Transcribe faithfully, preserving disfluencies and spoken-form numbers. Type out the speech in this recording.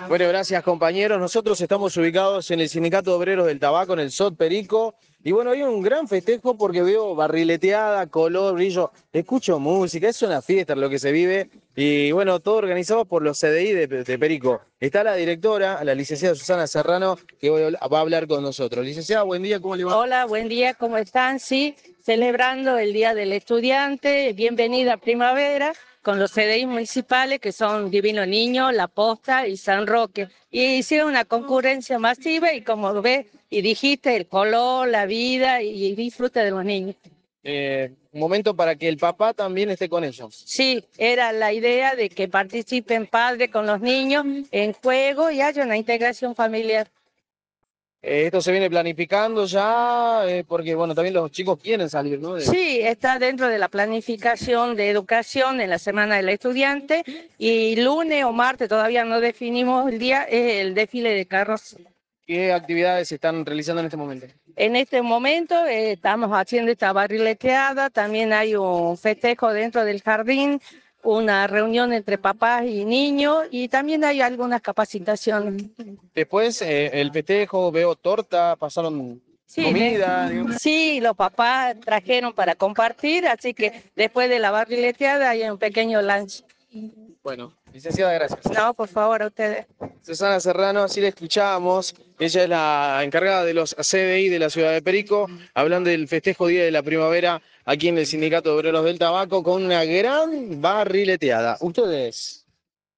Bueno, gracias compañeros. Nosotros estamos ubicados en el Sindicato de Obreros del Tabaco, en el S O T Perico. Y bueno, hay un gran festejo porque veo barrileteada, color, brillo. Escucho música, es una fiesta lo que se vive. Y bueno, todo organizado por los C D I de, de Perico. Está la directora, la licenciada Susana Serrano, que va a hablar con nosotros. Licenciada, buen día, ¿cómo le va? Hola, buen día, ¿cómo están? Sí, celebrando el Día del Estudiante, bienvenida primavera, con los C D I municipales que son Divino Niño, La Posta y San Roque. Y hicieron una concurrencia masiva y como ves y dijiste, el color, la vida y disfrute de los niños. Eh, un momento para que el papá también esté con ellos. Sí, era la idea de que participen padres con los niños en juego y haya una integración familiar. Eh, esto se viene planificando ya, eh, porque bueno, también los chicos quieren salir, ¿no? De- Sí, está dentro de la planificación de educación en la Semana del Estudiante y lunes o martes, todavía no definimos el día, es el desfile de carros. ¿Qué actividades se están realizando en este momento? En este momento eh, estamos haciendo esta barrileteada, también hay un festejo dentro del jardín, una reunión entre papás y niños y también hay algunas capacitaciones. Después, eh, el festejo, veo torta, pasaron Sí, de- comida, digamos. sí, los papás trajeron para compartir, así que después de la barrileteada hay un pequeño lunch. Bueno, licenciada, gracias. No, por favor, a ustedes. Susana Serrano, así la escuchábamos. Ella es la encargada de los C D I de la ciudad de Perico, hablando del festejo Día de la Primavera aquí en el Sindicato de Obreros del Tabaco con una gran barrileteada. ¿Ustedes?